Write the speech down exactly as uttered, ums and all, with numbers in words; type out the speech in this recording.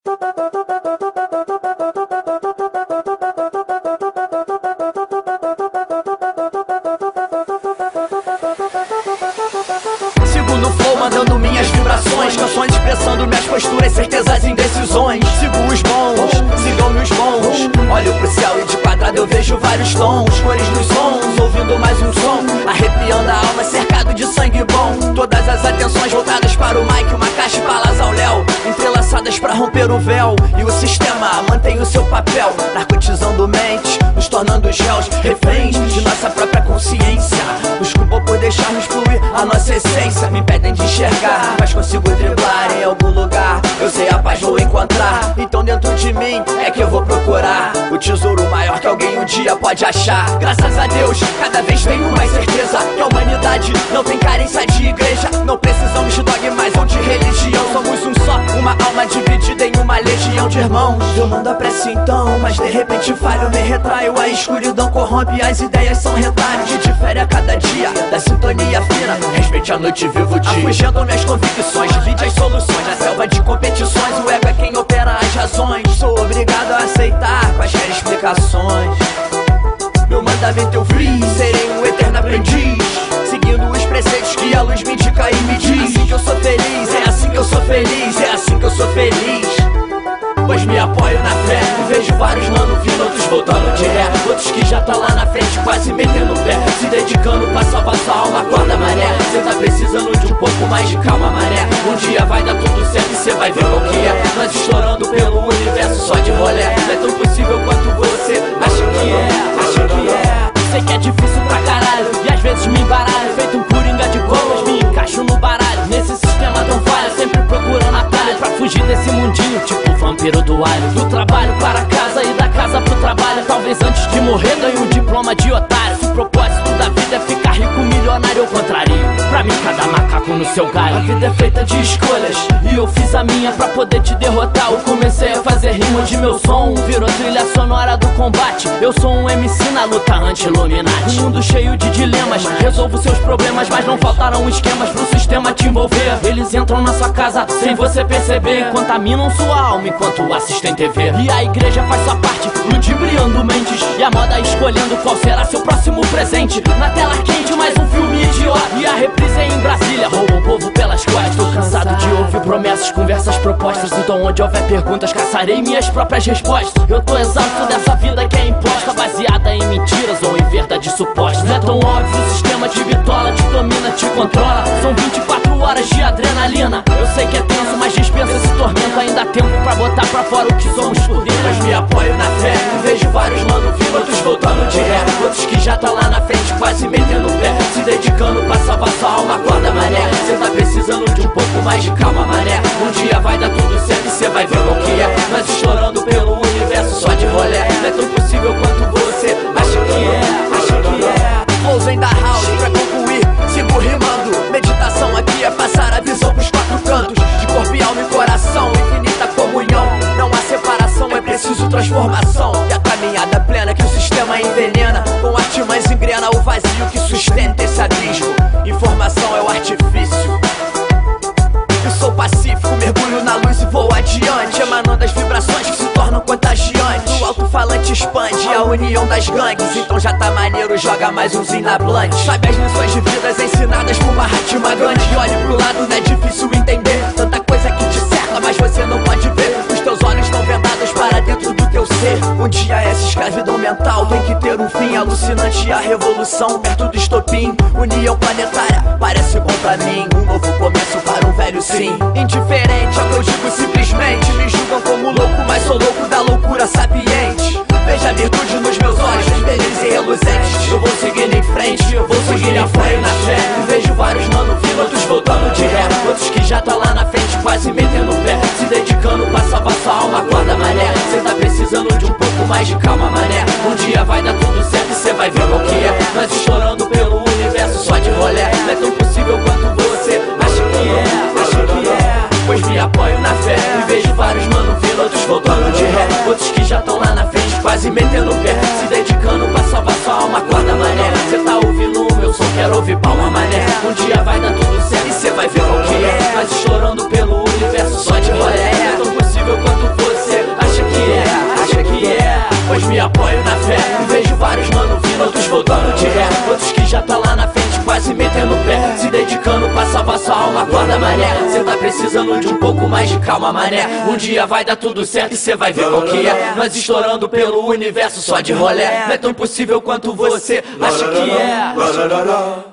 Sigo no flow, mandando minhas vibrações, canções expressando minhas posturas, certezas e indecisões. Sigo os bons, sigam-me os bons. Olho pro céu e de quadrado eu vejo vários tons, cores nos sons, ouvindo mais um som, arrepiando a alma, cercado de sangue bom. Todas as atenções voltadas para o mic, uma caixa e balas ao léu, entrelaçadas pra romper o véu. E o sistema mantém o seu papel, narcotizando mentes, nos tornando réus, reféns de nossa própria consciência. Nos culpam por deixarmos fluir a nossa essência. Me impedem de enxergar, mas consigo driblar em algum lugar. Eu sei a paz vou encontrar, então dentro de mim é que eu vou procurar o tesouro maior que alguém um dia pode achar. Graças a Deus, cada vez tenho mais certeza que a humanidade não tem carência de igreja. Não precisamos de dogmas ou de religião, somos um só, uma alma dividida em uma legião de irmãos. Eu mando a prece então, mas de repente falho, me retraio. A escuridão corrompe, as ideias são retalhos. Que difere a cada dia da sintonia fina. Respeite a noite, vivo o dia. Afugendo minhas convicções, divide as soluções. Na selva de competições, o ego é quem opera as razões. Sou obrigado a aceitar quaisquer explicações. Meu mandamento eu fiz, serei um eterno aprendiz, seguindo os preceitos que a luz me indica e me diz. Assim que eu sou feliz, é assim que eu sou feliz, é assim que eu sou feliz. Pois me apoio na fé e vejo vários mano vindo, outros voltando de ré. Outros que já tá lá na frente, quase metendo o pé, se dedicando pra salvar sua alma, acorda maré. Cê tá precisando de um pouco mais de calma, mané. Um dia vai dar tudo certo e cê vai ver qual que é. Nós estourando pelo universo só de rolé. Não é tão possível quanto você acha que é, acha que é. Sei que é difícil pra caralho e às vezes me embaralho. Feito um coringa de gomas, me encaixo no baralho. Nesse sistema tão falho, sempre procurando atalho pra fugir desse mundinho, tipo vampiro do alho. Do trabalho para casa e da casa pro trabalho. Talvez antes de morrer ganhe um diploma de otário. Se o propósito da vida é ficar rico, milionário, eu contrario. Pra mim cada macaco no seu galho. A vida é feita de escolhas e eu fiz a minha pra poder te derrotar. Eu comecei a fazer rima de meu som, virou trilha sonora do combate. Eu sou um M C na luta anti-Illuminati. Um mundo cheio de dilemas, resolvo seus problemas, mas não faltarão esquemas pro sistema te envolver. Eles entram na sua casa sem você perceber, contaminam sua alma enquanto assistem T V. E a igreja faz sua parte, ludibriando mentes, e a moda escolhendo qual será seu próximo presente. Na tela quente mais um filme idiota, e a reprise é em Brasília, rouba o povo pelas costas. Tô cansado de ouvir promessas, conversas propostas, então onde houver perguntas caçarei minhas próprias respostas. Eu tô exausto dessa vida que é imposta, baseada em mentiras ou em verdade suposta. Não é tão óbvio, o sistema te bitola, te domina, te controla. São vinte e quatro horas de adrenalina. Eu sei que é tenso, mas dispensa esse tormento. Ainda há tempo pra botar pra fora o que somos por dentro. Mas me apoio na fé e vejo vários mano vindo, outros voltando de ré. Outros que já tá lá na frente, quase metendo o pé, se dedicando pra salvar sua alma, acorda mané. Cê tá precisando de um pouco mais de calma, mané. Um dia vai dar tudo certo e cê vai ver qual que é. Nós estourando pelo universo só de rolé. Não é tão possível quanto você acha que é, acha que é. Flows em da house pra concluir, sigo rimando. Meditação aqui é passar a visão pros quatro cantos, de corpo e alma e coração, infinita comunhão. Não há separação, é preciso transformação. E a caminhada plena que o sistema envenena, com artimanhas engrena o vazio que sustenta esse abismo. Informação é o artifício. Eu sou pacífico, mergulho na luz e vou adiante, emanando as vibrações que se tornam contagiantes. O alto-falante expande a união das gangues, então já tá maneiro, joga mais umzinho na blunt. Sabe as lições de vidas ensinadas por Mahatma Gandhi. Olhe pro lado, não é difícil entender, tanta coisa que te cerca, mas você não pode ver. Os teus olhos estão vendados para dentro do teu ser. Um dia essa escravidão mental tem que ter um fim. Alucinante a revolução, perto do estopim. União planetária, parece bom pra mim. Um novo começo para um velho sim. Indiferente ao que eu digo simplesmente, me julgam como louco, mas sou louco da loucura sapiente. Veja a virtude nos meus olhos, felizes e reluzentes. Eu vou seguindo em frente, eu vou seguir em frente na fé. E vejo vários mano vindo, outros voltando de ré. Outros que já tá lá na frente, quase metendo o pé, se dedicando pra salvar sua alma, acorda mané. Cê tá precisando de um pouco mais de calma, mané. Um dia vai dar tudo certo e cê vai ver qual que é. Nós estourando pelo universo só de rolé. Não é tão possível quanto você acha que é, acha que é. Pois me apoio na fé e vejo vários mano vindo, outros voltando de ré. Outros que já tão lá na frente, quase metendo o pé, se dedicando pra salvar sua alma, acorda mané. Cê tá ouvindo o meu som, quero ouvir palma mané. Um dia vai dar tudo certo e cê vai ver qual que é. Nós estourando pelo universo só de rolé. Não é tão possível quanto você acorda mané, cê tá precisando de um pouco mais de calma mané. Um dia vai dar tudo certo e cê vai ver qual que é. Nós estourando pelo universo só de rolé. Não é tão impossível quanto você acha que é.